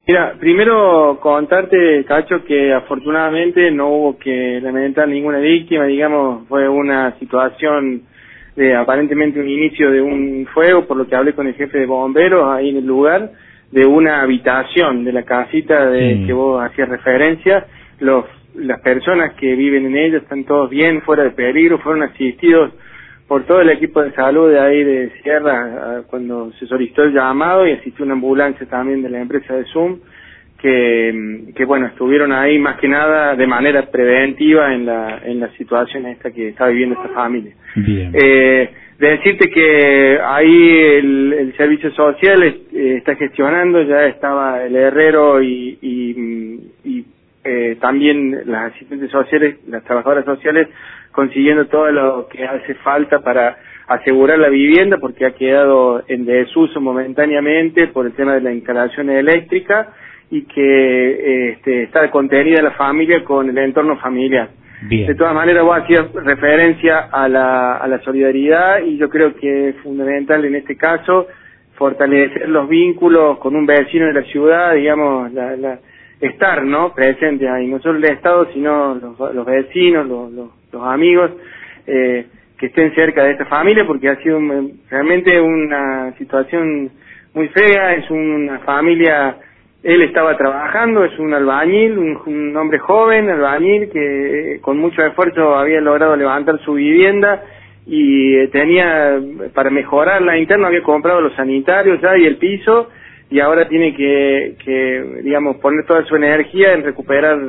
Mira, primero contarte, Cacho, que afortunadamente no hubo que lamentar ninguna víctima, digamos, fue una situación de aparentemente un inicio de un fuego, por lo que hablé con el jefe de bomberos ahí en el lugar, de una habitación de la casita de que vos hacías referencia. Las personas que viven en ella están todos bien, fuera de peligro, fueron asistidos por todo el equipo de salud de ahí de Sierra cuando se solicitó el llamado, y asistió una ambulancia también de la empresa de Zoom que bueno, estuvieron ahí más que nada de manera preventiva en la situación esta que está viviendo esta familia. Bien. De decirte que ahí el servicio social está gestionando, ya estaba el herrero y también las asistentes sociales, las trabajadoras sociales, consiguiendo todo lo que hace falta para asegurar la vivienda, porque ha quedado en desuso momentáneamente por el tema de la instalación eléctrica, y que está contenida la familia con el entorno familiar. Bien. De todas maneras, vos hacías referencia a la solidaridad, y yo creo que es fundamental en este caso fortalecer los vínculos con un vecino de la ciudad, digamos, estar, ¿no?, presente ahí, no solo el Estado, sino los vecinos, los amigos, que estén cerca de esta familia, porque ha sido realmente una situación muy fea. Es una familia, él estaba trabajando, es un albañil, un hombre joven, albañil, que con mucho esfuerzo había logrado levantar su vivienda, y tenía, para mejorar la interna, había comprado los sanitarios ya y el piso, y ahora tiene que digamos, poner toda su energía en recuperar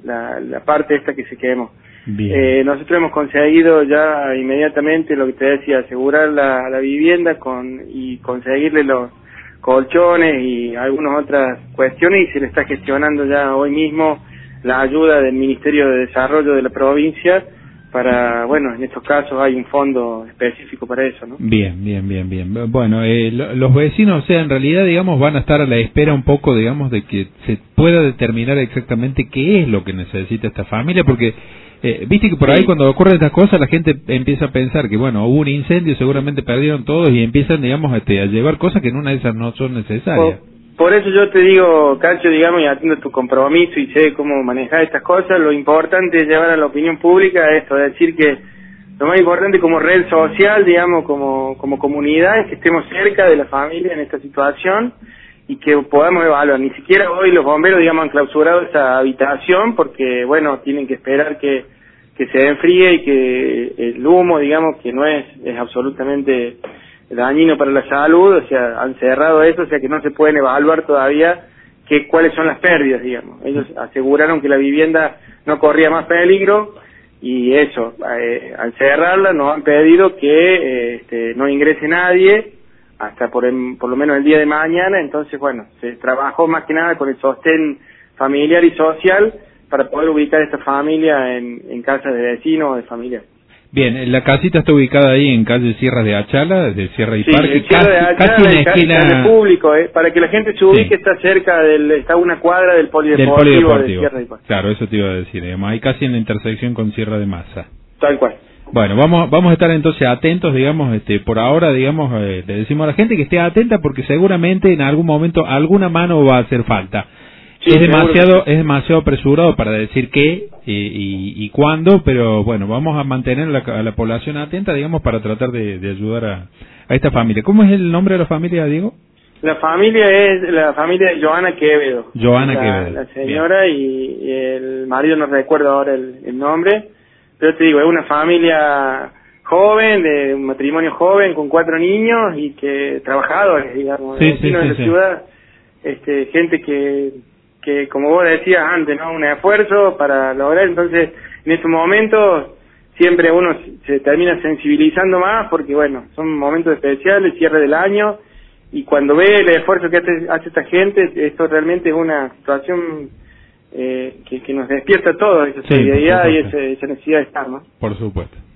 la parte esta que se quemó. Nosotros hemos conseguido ya inmediatamente lo que te decía, asegurar la vivienda y conseguirle los colchones y algunas otras cuestiones, y se le está gestionando ya hoy mismo la ayuda del Ministerio de Desarrollo de la provincia para, bueno, en estos casos hay un fondo específico para eso, ¿no? Bien. Bueno, los vecinos, o sea, en realidad, digamos, van a estar a la espera un poco, digamos, de que se pueda determinar exactamente qué es lo que necesita esta familia, porque viste que por ahí cuando ocurren estas cosas la gente empieza a pensar que, bueno, hubo un incendio, seguramente perdieron todos, y empiezan, digamos, a llevar cosas que en una de esas no son necesarias. Por eso yo te digo, Cacho, digamos, y atiendo tu compromiso y sé cómo manejar estas cosas, lo importante es llevar a la opinión pública esto, es decir, que lo más importante como red social, digamos, como comunidad, es que estemos cerca de la familia en esta situación y que podamos evaluar. Ni siquiera hoy los bomberos, digamos, han clausurado esta habitación porque, bueno, tienen que esperar que se enfríe y que el humo, digamos, que no es absolutamente dañino para la salud, o sea, han cerrado eso, o sea que no se pueden evaluar todavía cuáles son las pérdidas, digamos. Ellos aseguraron que la vivienda no corría más peligro, y eso, al cerrarla nos han pedido que no ingrese nadie hasta por lo menos el día de mañana. Entonces, bueno, se trabajó más que nada con el sostén familiar y social para poder ubicar a esta familia en casas de vecinos o de familia. Bien, la casita está ubicada ahí en calle Sierra de Achala, de Sierra y sí, Parque, Sierra de Achala, casi en la esquina público, para que la gente se ubique, está cerca está a una cuadra del polideportivo de Sierra y Parque. Claro, eso te iba a decir, digamos, ahí casi en la intersección con Sierra de Masa. Tal cual. Bueno, vamos a estar entonces atentos, digamos, por ahora, digamos, le decimos a la gente que esté atenta, porque seguramente en algún momento alguna mano va a hacer falta. Sí, es demasiado apresurado para decir qué y cuándo, pero bueno, vamos a mantener a la población atenta, digamos, para tratar de ayudar a esta familia. ¿Cómo es el nombre de la familia, Diego? La familia es la familia de Joana Quevedo. Quevedo. La señora y el marido, no recuerdo ahora el nombre, pero te digo, es una familia joven, de un matrimonio joven con 4 niños y que trabajadores, digamos, vecinos de la ciudad, gente que como vos decías antes, ¿no?, un esfuerzo para lograr. Entonces, en estos momentos siempre uno se termina sensibilizando más, porque bueno, son momentos especiales, cierre del año, y cuando ve el esfuerzo que hace esta gente, esto realmente es una situación que nos despierta a todos, esa solidaridad y esa necesidad de estar, ¿no? Por supuesto.